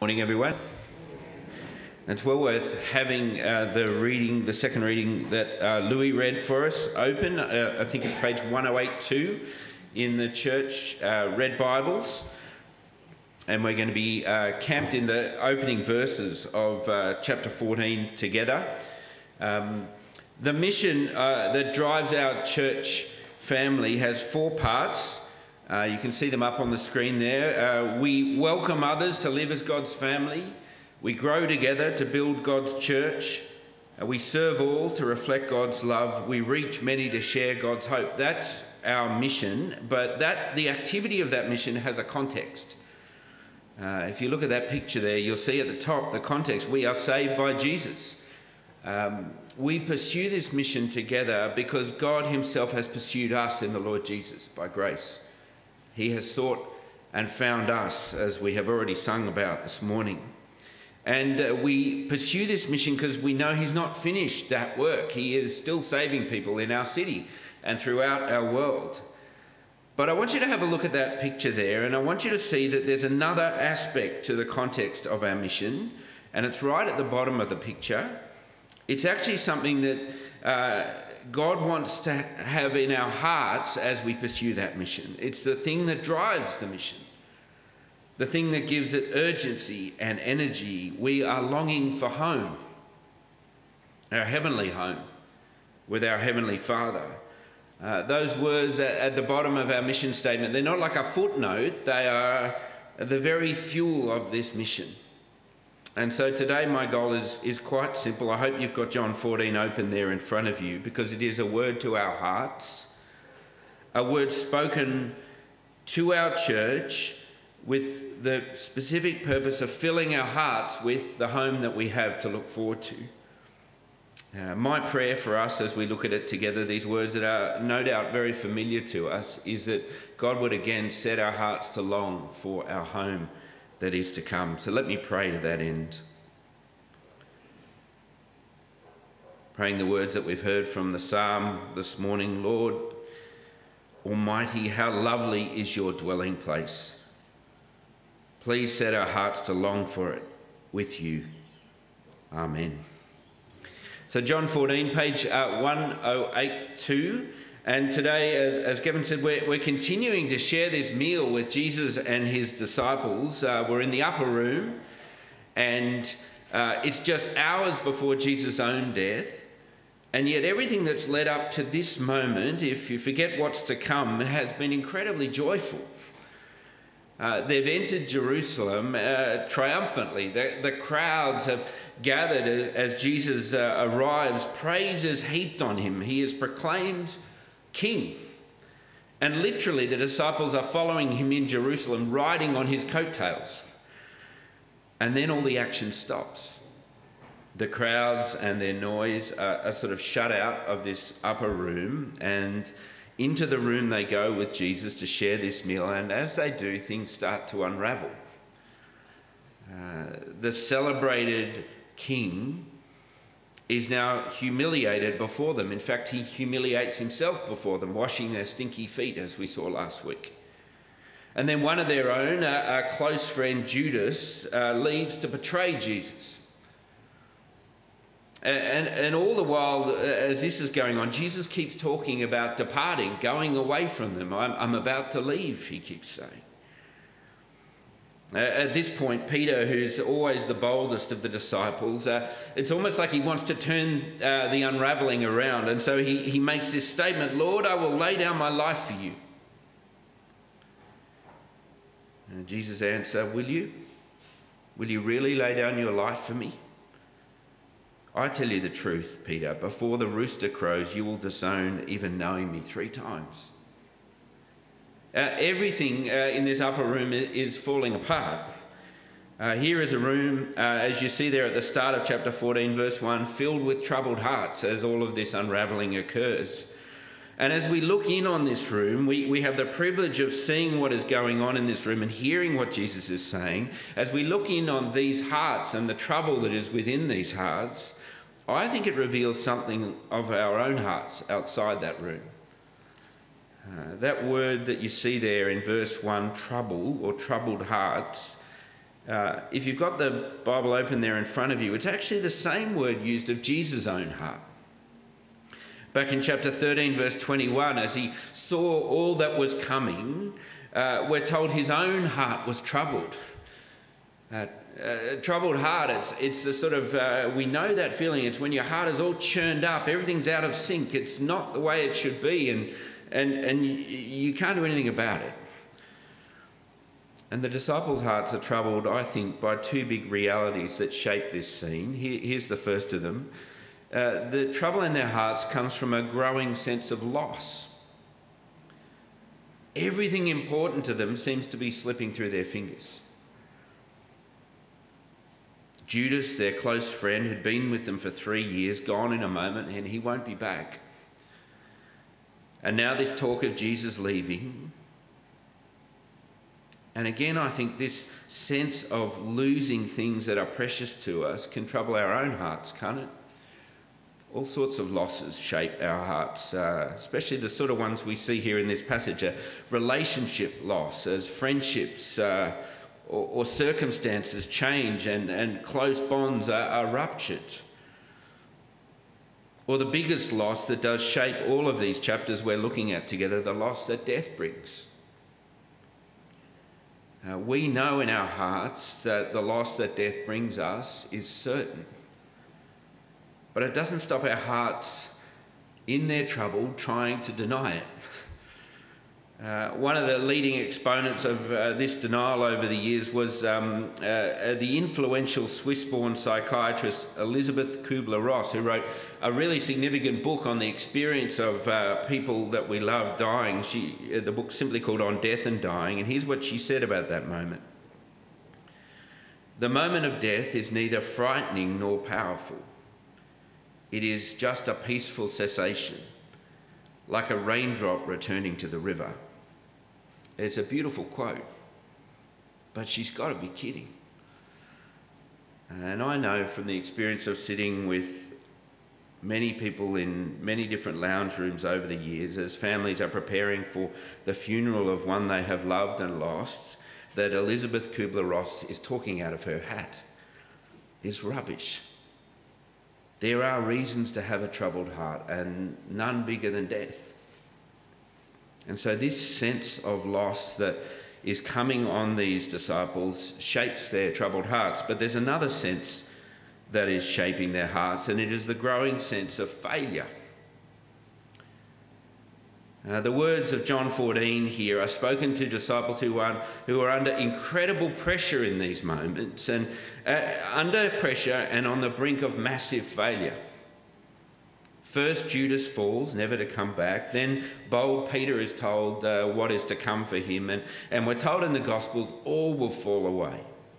Morning, everyone. It's well worth having the second reading that Louis read for us open. I think it's page 1082 in the church Red Bibles. And we're going to be camped in the opening verses of chapter 14 together. The mission that drives our church family has four parts. You can see them up on the screen there. We welcome others to live as God's family. We grow together to build God's church. We serve all to reflect God's love. We reach many to share God's hope. That's our mission, but the activity of that mission has a context. If you look at that picture there, you'll see at the top the context. We are saved by Jesus. We pursue this mission together because God himself has pursued us in the Lord Jesus by grace. He has sought and found us, as we have already sung about this morning. And we pursue this mission because we know he's not finished that work. He is still saving people in our city and throughout our world. But I want you to have a look at that picture there, and I want you to see that there's another aspect to the context of our mission, and it's right at the bottom of the picture. It's actually something that God wants to have in our hearts as we pursue that mission. It's the thing that drives the mission, the thing that gives it urgency and energy. We are longing for home, our heavenly home, with our Heavenly Father. Those words at the bottom of our mission statement, they're not like a footnote, they are the very fuel of this mission. And so today my goal is quite simple. I hope you've got John 14 open there in front of you, because it is a word to our hearts, a word spoken to our church with the specific purpose of filling our hearts with the home that we have to look forward to. My prayer for us as we look at it together, these words that are no doubt very familiar to us, is that God would again set our hearts to long for our home that is to come. So let me pray to that end. Praying the words that we've heard from the psalm this morning. Lord Almighty, how lovely is your dwelling place. Please set our hearts to long for it with you. Amen. So John 14, page 1082. And today, as Kevin said, we're continuing to share this meal with Jesus and his disciples. We're in the upper room, and it's just hours before Jesus' own death. And yet everything that's led up to this moment, if you forget what's to come, has been incredibly joyful. They've entered Jerusalem triumphantly. The crowds have gathered as Jesus arrives, praises heaped on him. He is proclaimed King. And literally the disciples are following him in Jerusalem, riding on his coattails. And then all the action stops. The crowds and their noise are sort of shut out of this upper room, and into the room they go with Jesus to share this meal. And as they do, things start to unravel. The celebrated King is now humiliated before them. In fact, he humiliates himself before them, washing their stinky feet, as we saw last week. And then one of their own, a close friend, Judas, leaves to betray Jesus. And all the while, as this is going on, Jesus keeps talking about departing, going away from them. I'm about to leave, he keeps saying. At this point, Peter, who's always the boldest of the disciples, it's almost like he wants to turn the unravelling around. And so he makes this statement, Lord, I will lay down my life for you. And Jesus answers, will you? Will you really lay down your life for me? I tell you the truth, Peter, before the rooster crows, you will disown even knowing me 3 times. Everything in this upper room is falling apart. Here is a room, as you see there at the start of chapter 14, verse 1, filled with troubled hearts as all of this unravelling occurs. And as we look in on this room, we have the privilege of seeing what is going on in this room and hearing what Jesus is saying. As we look in on these hearts and the trouble that is within these hearts, I think it reveals something of our own hearts outside that room. That word that you see there in verse 1, trouble or troubled hearts, If you've got the Bible open there in front of you, it's actually the same word used of Jesus' own heart. Back in chapter 13, verse 21, as he saw all that was coming, we're told his own heart was troubled. Troubled heart, it's a sort of, we know that feeling. It's when your heart is all churned up, everything's out of sync, it's not the way it should be, and you can't do anything about it. And the disciples' hearts are troubled, I think, by two big realities that shape this scene. Here's the first of them. The trouble in their hearts comes from a growing sense of loss. Everything important to them seems to be slipping through their fingers. Judas, their close friend, had been with them for 3 years, gone in a moment, and he won't be back. And now this talk of Jesus leaving. And again, I think this sense of losing things that are precious to us can trouble our own hearts, can't it? All sorts of losses shape our hearts, especially the sort of ones we see here in this passage. Relationship loss, as friendships or circumstances change and close bonds are ruptured. Or the biggest loss that does shape all of these chapters we're looking at together, the loss that death brings. We know in our hearts that the loss that death brings us is certain. But it doesn't stop our hearts in their trouble trying to deny it. One of the leading exponents of this denial over the years was the influential Swiss-born psychiatrist Elisabeth Kubler-Ross, who wrote a really significant book on the experience of people that we love dying. The book's simply called On Death and Dying, and here's what she said about that moment. The moment of death is neither frightening nor powerful. It is just a peaceful cessation, like a raindrop returning to the river. It's a beautiful quote, but she's got to be kidding. And I know from the experience of sitting with many people in many different lounge rooms over the years, as families are preparing for the funeral of one they have loved and lost, that Elisabeth Kubler-Ross is talking out of her hat. It's rubbish. There are reasons to have a troubled heart, and none bigger than death. And so this sense of loss that is coming on these disciples shapes their troubled hearts. But there's another sense that is shaping their hearts, and it is the growing sense of failure. The words of John 14 here are spoken to disciples who are under incredible pressure in these moments, and under pressure and on the brink of massive failure. First, Judas falls, never to come back. Then bold Peter is told what is to come for him. And we're told in the Gospels, all will fall away.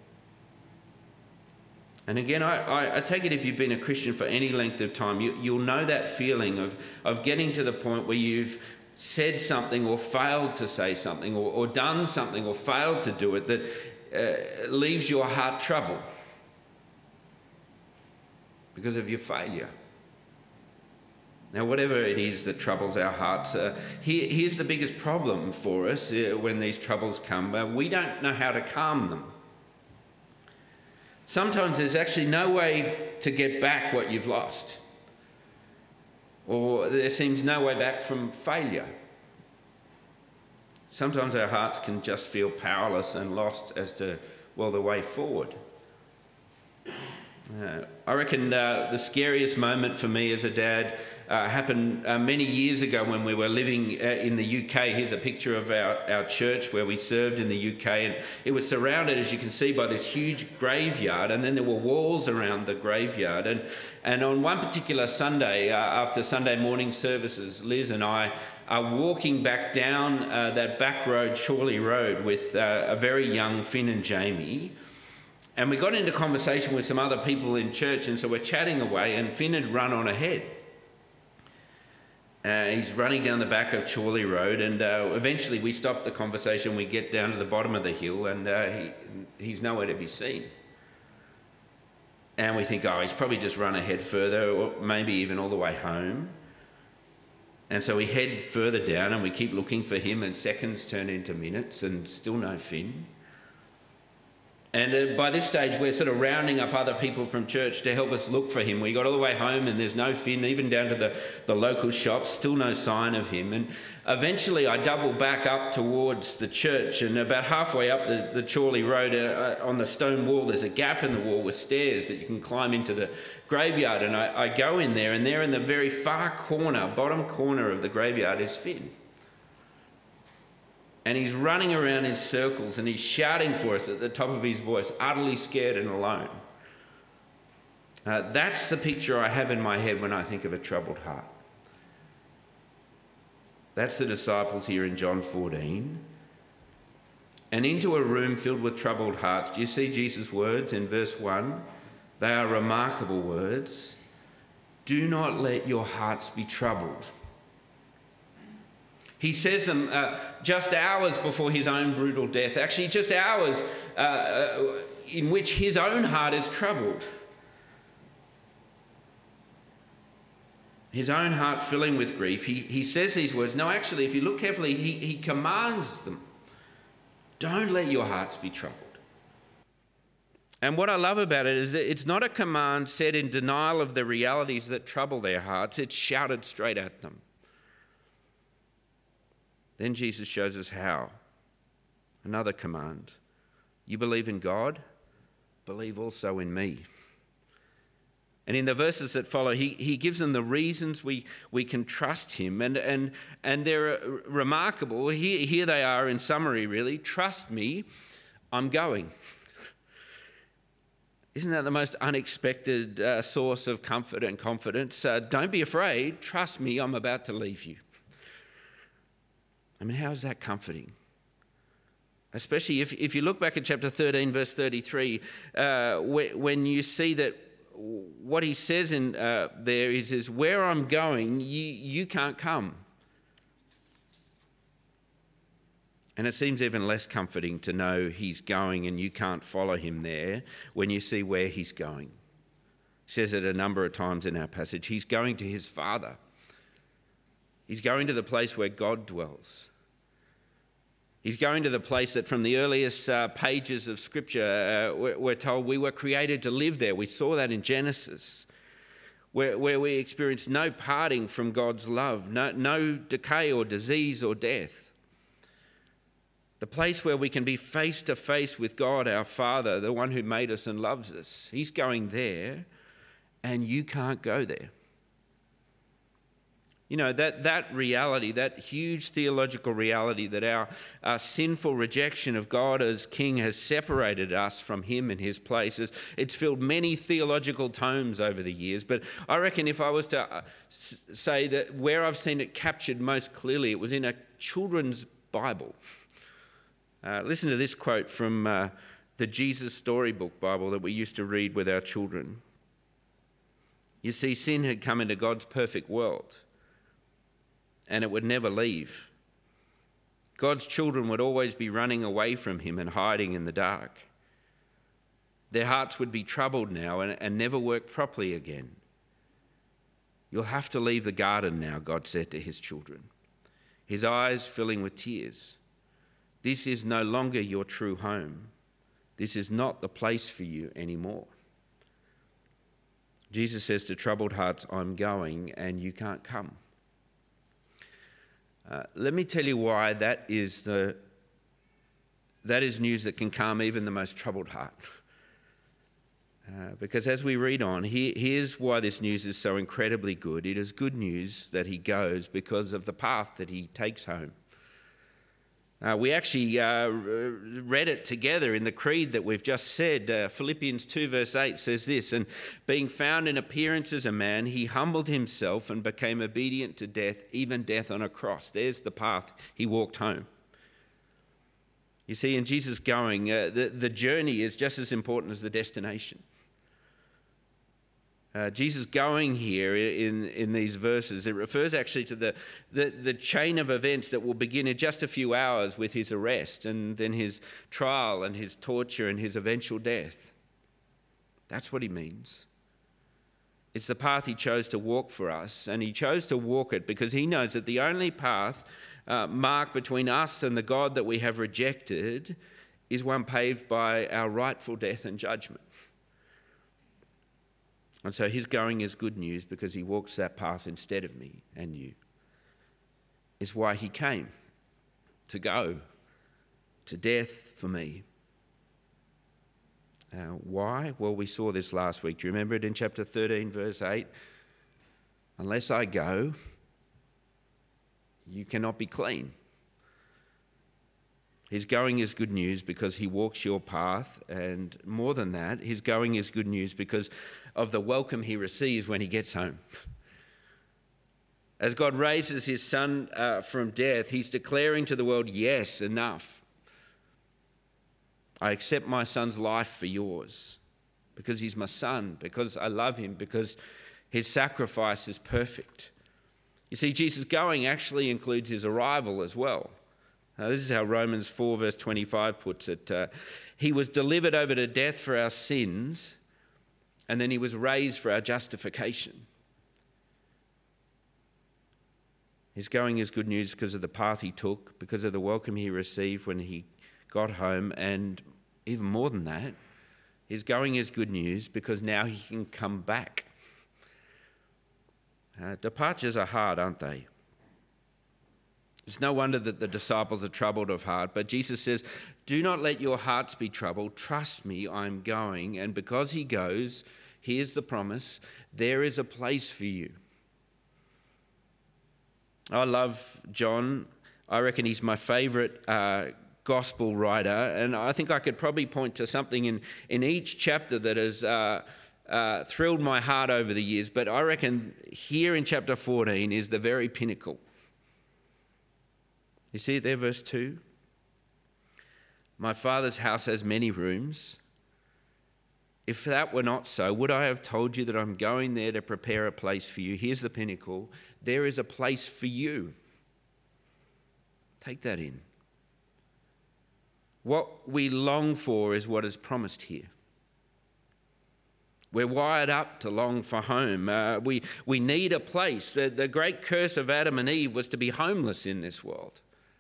And again, I take it if you've been a Christian for any length of time, you'll know that feeling of getting to the point where you've said something or failed to say something or done something or failed to do it that leaves your heart troubled because of your failure. Now, whatever it is that troubles our hearts, here's the biggest problem for us when these troubles come. We don't know how to calm them. Sometimes there's actually no way to get back what you've lost. Or there seems no way back from failure. Sometimes our hearts can just feel powerless and lost as to, the way forward. I reckon the scariest moment for me as a dad happened many years ago when we were living in the UK. Here's a picture of our church where we served in the UK, and it was surrounded, as you can see, by this huge graveyard, and then there were walls around the graveyard. And on one particular Sunday, after Sunday morning services, Liz and I are walking back down that back road, Chorley Road, with a very young Finn and Jamie. And we got into conversation with some other people in church, and so we're chatting away, and Finn had run on ahead. He's running down the back of Chorley Road, and eventually we stop the conversation, we get down to the bottom of the hill, and he's nowhere to be seen. And we think, he's probably just run ahead further, or maybe even all the way home. And so we head further down, and we keep looking for him, and seconds turn into minutes, and still no Finn. And by this stage, we're sort of rounding up other people from church to help us look for him. We got all the way home and there's no Finn, even down to the local shops, still no sign of him. And eventually I doubled back up towards the church, and about halfway up the Chorley Road, on the stone wall, there's a gap in the wall with stairs that you can climb into the graveyard. And I go in there, and there in the very far corner, bottom corner of the graveyard is Finn. And he's running around in circles and he's shouting for us at the top of his voice, utterly scared and alone. That's the picture I have in my head when I think of a troubled heart. That's the disciples here in John 14. And into a room filled with troubled hearts. Do you see Jesus' words in verse 1? They are remarkable words. Do not let your hearts be troubled. He says them just hours before his own brutal death, actually just hours in which his own heart is troubled. His own heart filling with grief. He says these words. No, actually, if you look carefully, he commands them. Don't let your hearts be troubled. And what I love about it is that it's not a command said in denial of the realities that trouble their hearts. It's shouted straight at them. Then Jesus shows us how. Another command. You believe in God, believe also in me. And in the verses that follow, he gives them the reasons we can trust him. And they're remarkable. Here they are in summary, really. Trust me, I'm going. Isn't that the most unexpected source of comfort and confidence? Don't be afraid. Trust me, I'm about to leave you. I mean, how is that comforting? Especially if you look back at chapter 13, verse 33, when you see that what he says in there is where I'm going, you can't come. And it seems even less comforting to know he's going and you can't follow him there when you see where he's going. He says it a number of times in our passage. He's going to his Father. He's going to the place where God dwells. He's going to the place that from the earliest pages of Scripture, we're told we were created to live there. We saw that in Genesis, where we experience no parting from God's love, no decay or disease or death. The place where we can be face to face with God, our Father, the one who made us and loves us. He's going there, and you can't go there. You know, that reality, that huge theological reality that our sinful rejection of God as King has separated us from him and his places. It's filled many theological tomes over the years, but I reckon if I was to say that where I've seen it captured most clearly, it was in a children's Bible. Listen to this quote from the Jesus Storybook Bible that we used to read with our children. You see, sin had come into God's perfect world, and it would never leave. God's children would always be running away from him and hiding in the dark. Their hearts would be troubled now and never work properly again. You'll have to leave the garden now, God said to his children, his eyes filling with tears. This is no longer your true home. This is not the place for you anymore. Jesus says to troubled hearts, I'm going and you can't come. Let me tell you why that is news that can calm even the most troubled heart. Because as we read on, here's why this news is so incredibly good. It is good news that he goes because of the path that he takes home. We actually read it together in the creed that we've just said. Philippians 2 verse 8 says this, and being found in appearance as a man, he humbled himself and became obedient to death, even death on a cross. There's the path he walked home. You see, in Jesus going, the journey is just as important as the destination. Jesus going here in these verses, it refers actually to the chain of events that will begin in just a few hours with his arrest and then his trial and his torture and his eventual death. That's what he means. It's the path he chose to walk for us, and he chose to walk it because he knows that the only path marked between us and the God that we have rejected is one paved by our rightful death and judgment. And so his going is good news because he walks that path instead of me and you. It's why he came, to go to death for me. Why? Well, we saw this last week. Do you remember it in chapter 13, verse 8? Unless I go, you cannot be clean. His going is good news because he walks your path, and more than that, his going is good news because of the welcome he receives when he gets home. As God raises his son from death, he's declaring to the world, yes, enough. I accept my son's life for yours because he's my son, because I love him, because his sacrifice is perfect. You see, Jesus' going actually includes his arrival as well. Now, this is how Romans 4 verse 25 puts it. He was delivered over to death for our sins, and then he was raised for our justification. His going is good news because of the path he took, because of the welcome he received when he got home, and even more than that, his going is good news because now he can come back. Departures are hard, aren't they? It's no wonder that the disciples are troubled of heart, but Jesus says, do not let your hearts be troubled. Trust me, I'm going. And because he goes, here's the promise, there is a place for you. I love John. I reckon he's my favourite gospel writer, and I think I could probably point to something in each chapter that has thrilled my heart over the years, but I reckon here in chapter 14 is the very pinnacle. You see it there, verse 2? My Father's house has many rooms. If that were not so, would I have told you that I'm going there to prepare a place for you? Here's the pinnacle. There is a place for you. Take that in. What we long for is what is promised here. We're wired up to long for home. We need a place. The great curse of Adam and Eve was to be homeless in this world.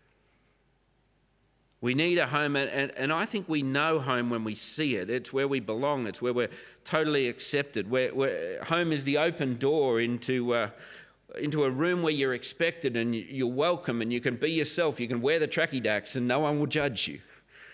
We need a home, and I think we know home when we see it. It's where we belong. It's where we're totally accepted. Where home is the open door into a room where you're expected and you're welcome and you can be yourself. You can wear the tracky dacks and no one will judge you.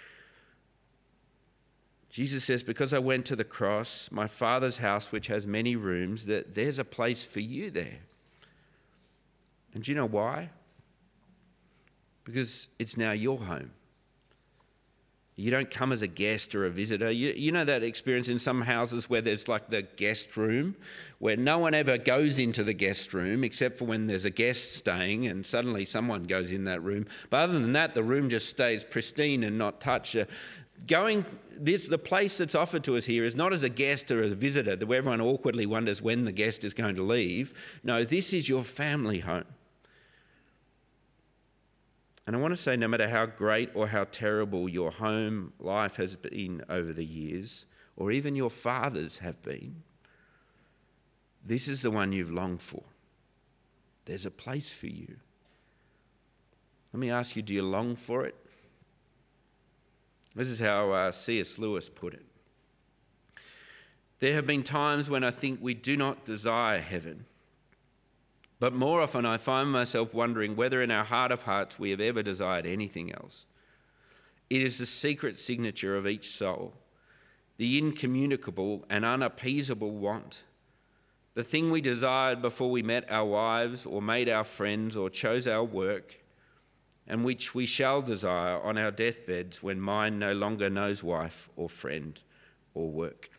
Jesus says, because I went to the cross, my Father's house, which has many rooms, that there's a place for you there. And do you know why? Because it's now your home. You don't come as a guest or a visitor. You know that experience in some houses where there's like the guest room, where no one ever goes into the guest room except for when there's a guest staying and suddenly someone goes in that room. But other than that, the room just stays pristine and not touched. The place that's offered to us here is not as a guest or a visitor, where everyone awkwardly wonders when the guest is going to leave. No, this is your family home. And I want to say, no matter how great or how terrible your home life has been over the years, or even your fathers have been, this is the one you've longed for. There's a place for you. Let me ask you, do you long for it? This is how C.S. Lewis put it. There have been times when I think we do not desire heaven, but more often I find myself wondering whether in our heart of hearts we have ever desired anything else. It is the secret signature of each soul, the incommunicable and unappeasable want, the thing we desired before we met our wives or made our friends or chose our work, and which we shall desire on our deathbeds when mine no longer knows wife or friend or work.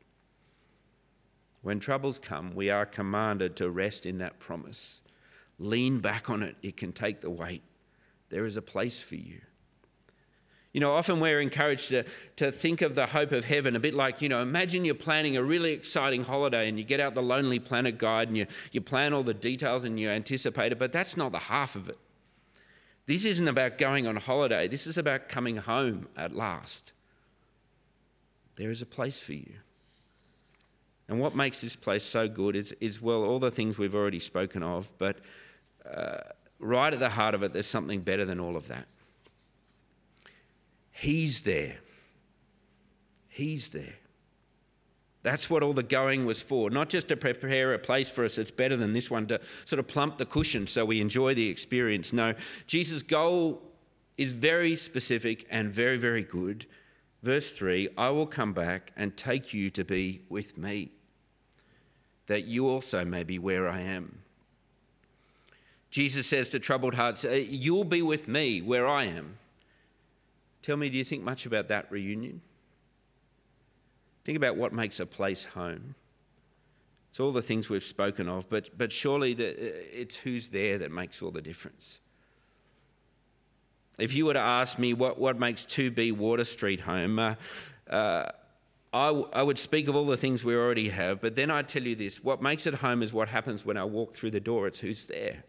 When troubles come, we are commanded to rest in that promise. Lean back on it. It can take the weight. There is a place for you. You know, often we're encouraged to think of the hope of heaven a bit like, imagine you're planning a really exciting holiday and you get out the Lonely Planet guide and you plan all the details and you anticipate it, but that's not the half of it. This isn't about going on holiday. This is about coming home at last. There is a place for you. And what makes this place so good is all the things we've already spoken of, but right at the heart of it, there's something better than all of that. He's there. He's there. That's what all the going was for, not just to prepare a place for us that's better than this one, to sort of plump the cushion so we enjoy the experience. No, Jesus' goal is very specific and very, very good. Verse 3, I will come back and take you to be with me, that you also may be where I am. Jesus says to troubled hearts, you'll be with me where I am. Tell me, do you think much about that reunion? Think about what makes a place home. It's all the things we've spoken of, but surely it's who's there that makes all the difference. If you were to ask me what makes 2B Water Street home, I would speak of all the things we already have, but then I'd tell you this, what makes it home is what happens when I walk through the door. It's who's there.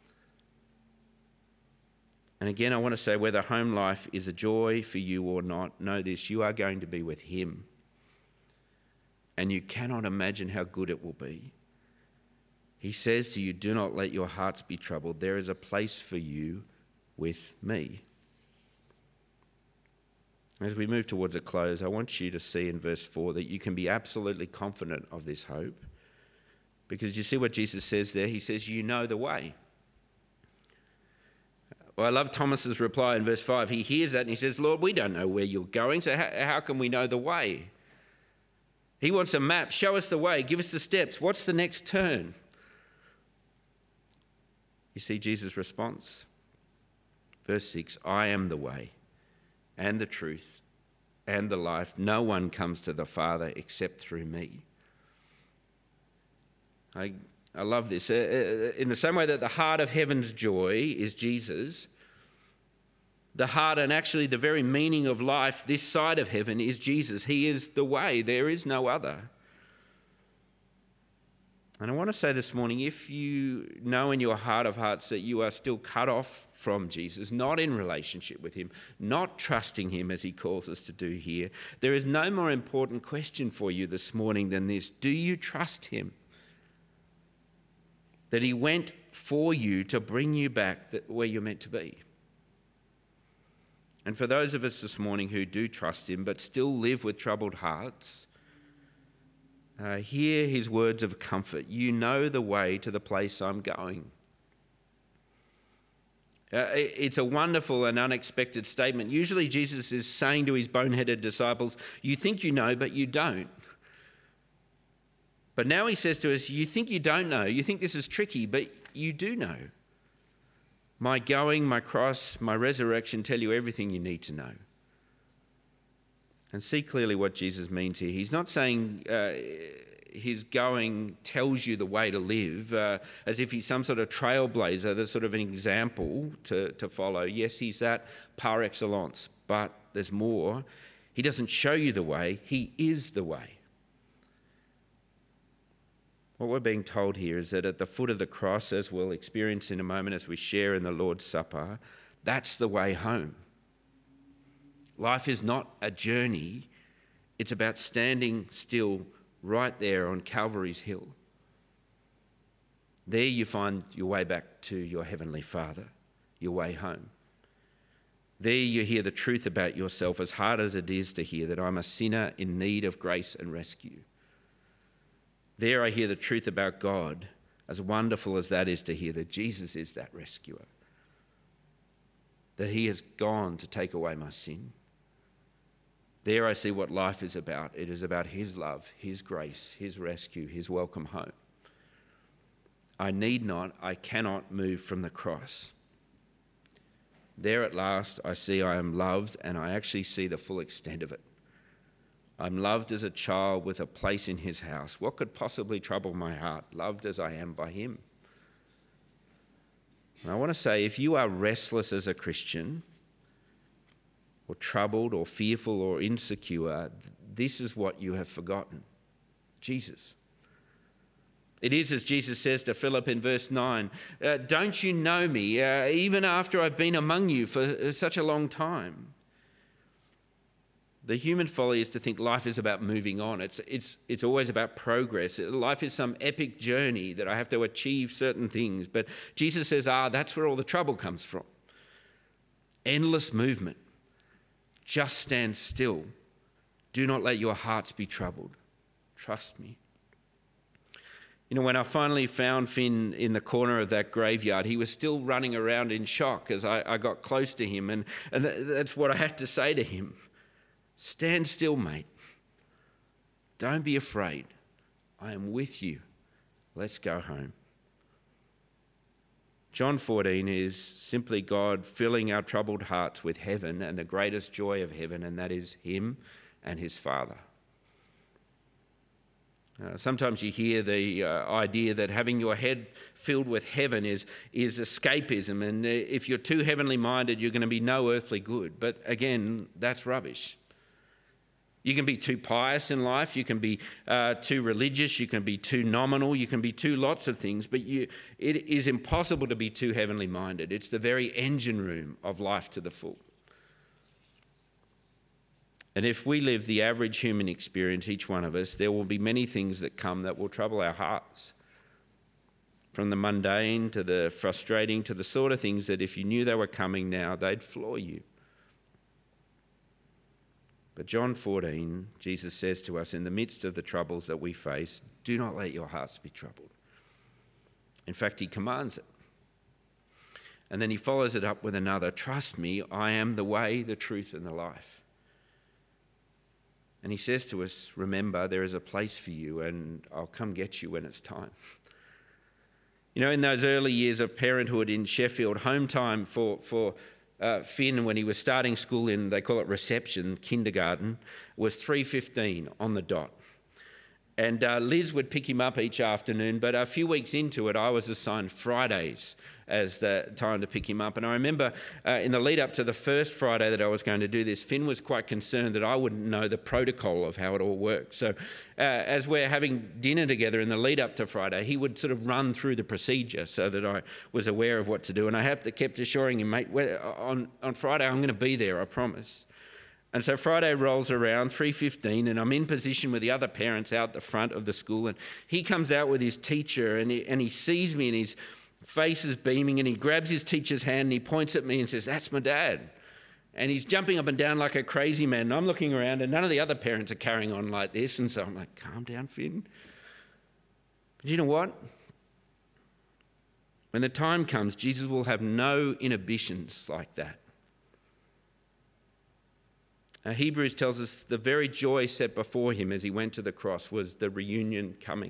And again, I want to say whether home life is a joy for you or not, know this, you are going to be with him. And you cannot imagine how good it will be. He says to you, do not let your hearts be troubled. There is a place for you with me. As we move towards a close, I want you to see in verse 4 that you can be absolutely confident of this hope. Because you see what Jesus says there? He says, you know the way. Well, I love Thomas's reply in verse 5. He hears that and he says, Lord, we don't know where you're going, so how can we know the way? He wants a map. Show us the way. Give us the steps. What's the next turn? You see Jesus' response? Verse 6, I am the way and the truth and the life. No one comes to the Father except through me. I love this. In the same way that the heart of heaven's joy is Jesus, the heart and actually the very meaning of life this side of heaven is Jesus. He is the way. There is no other. And I want to say this morning, if you know in your heart of hearts that you are still cut off from Jesus, not in relationship with him, not trusting him as he calls us to do here, there is no more important question for you this morning than this. Do you trust him? That he went for you to bring you back where you're meant to be. And for those of us this morning who do trust him but still live with troubled hearts, hear his words of comfort. You know the way to the place I'm going. It's a wonderful and unexpected statement. Usually Jesus is saying to his boneheaded disciples, you think you know, but you don't. But now he says to us, you think you don't know, you think this is tricky, but you do know. My going, my cross, my resurrection tell you everything you need to know. And see clearly what Jesus means here. He's not saying his going tells you the way to live, as if he's some sort of trailblazer, that's sort of an example to follow. Yes, he's that par excellence, but there's more. He doesn't show you the way, he is the way. What we're being told here is that at the foot of the cross, as we'll experience in a moment as we share in the Lord's Supper, that's the way home. Life is not a journey. It's about standing still right there on Calvary's hill. There you find your way back to your Heavenly Father, your way home. There you hear the truth about yourself, as hard as it is to hear that I'm a sinner in need of grace and rescue. There I hear the truth about God, as wonderful as that is to hear, that Jesus is that rescuer, that he has gone to take away my sin. There I see what life is about. It is about his love, his grace, his rescue, his welcome home. I need not, I cannot move from the cross. There at last I see I am loved, and I actually see the full extent of it. I'm loved as a child with a place in his house. What could possibly trouble my heart? Loved as I am by him. And I want to say, if you are restless as a Christian, or troubled or fearful or insecure, this is what you have forgotten. Jesus. It is as Jesus says to Philip in verse 9, don't you know me, even after I've been among you for such a long time? The human folly is to think life is about moving on. It's always about progress. Life is some epic journey that I have to achieve certain things. But Jesus says, that's where all the trouble comes from. Endless movement. Just stand still. Do not let your hearts be troubled. Trust me. You know, when I finally found Finn in the corner of that graveyard, he was still running around in shock as I got close to him. And that's what I had to say to him. Stand still, mate. Don't be afraid. I am with you. Let's go home. John 14 is simply God filling our troubled hearts with heaven and the greatest joy of heaven, and that is him and his Father. Sometimes you hear the idea that having your head filled with heaven is escapism, and if you're too heavenly minded, you're going to be no earthly good. But again, that's rubbish. You can be too pious in life, you can be too religious, you can be too nominal, you can be too lots of things, but it is impossible to be too heavenly minded. It's the very engine room of life to the full. And if we live the average human experience, each one of us, there will be many things that come that will trouble our hearts. From the mundane to the frustrating to the sort of things that if you knew they were coming now, they'd floor you. But John 14, Jesus says to us, in the midst of the troubles that we face, do not let your hearts be troubled. In fact, he commands it. And then he follows it up with another, trust me, I am the way, the truth, and the life. And he says to us, remember, there is a place for you, and I'll come get you when it's time. You know, in those early years of parenthood in Sheffield, home time for Finn, when he was starting school in, they call it reception, kindergarten, was 3:15 on the dot. And Liz would pick him up each afternoon, but a few weeks into it, I was assigned Fridays as the time to pick him up. And I remember in the lead up to the first Friday that I was going to do this, Finn was quite concerned that I wouldn't know the protocol of how it all worked. So as we're having dinner together in the lead up to Friday, he would sort of run through the procedure so that I was aware of what to do. And I kept assuring him, mate, on Friday I'm going to be there, I promise. And so Friday rolls around, 3:15, and I'm in position with the other parents out the front of the school, and he comes out with his teacher, and he sees me, and his face is beaming, and he grabs his teacher's hand, and he points at me and says, that's my dad. And he's jumping up and down like a crazy man, and I'm looking around, and none of the other parents are carrying on like this, and so I'm like, calm down, Finn. But you know what? When the time comes, Jesus will have no inhibitions like that. Hebrews tells us the very joy set before him as he went to the cross was the reunion coming.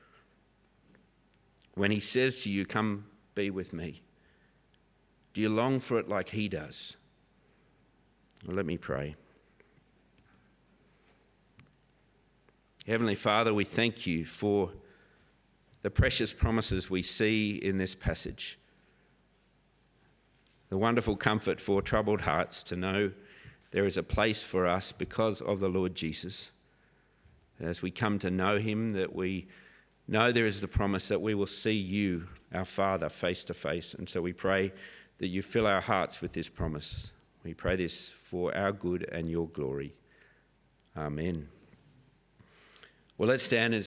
When he says to you, come be with me, do you long for it like he does? Well, let me pray. Heavenly Father, we thank you for the precious promises we see in this passage. The wonderful comfort for troubled hearts to know there is a place for us because of the Lord Jesus. As we come to know him, that we know there is the promise that we will see you, our Father, face to face. And so we pray that you fill our hearts with this promise. We pray this for our good and your glory. Amen. Well, let's stand and